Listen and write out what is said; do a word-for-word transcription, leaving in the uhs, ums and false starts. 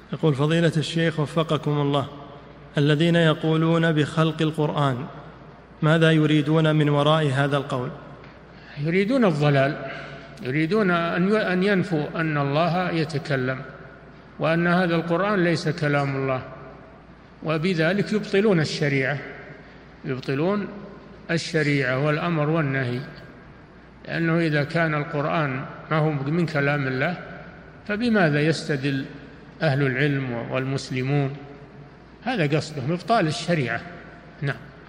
يقول فضيلة الشيخ وفقكم الله، الذين يقولون بخلق القرآن ماذا يريدون من وراء هذا القول؟ يريدون الضلال، يريدون أن ينفوا أن الله يتكلم وأن هذا القرآن ليس كلام الله، وبذلك يبطلون الشريعة، يبطلون الشريعة والأمر والنهي، لأنه إذا كان القرآن ما هو من كلام الله فبماذا يستدل أهل العلم والمسلمون؟ هذا قصدهم، إبطال الشريعة. نعم.